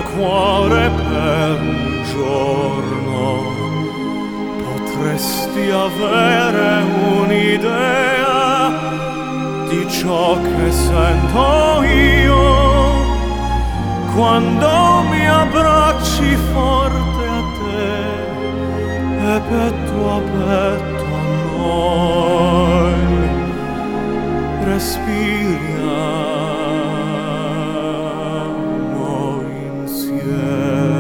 cuore per un giorno potresti avere un'idea di ciò che sento io quando mi abbracci forte a te e petto a petto a noi.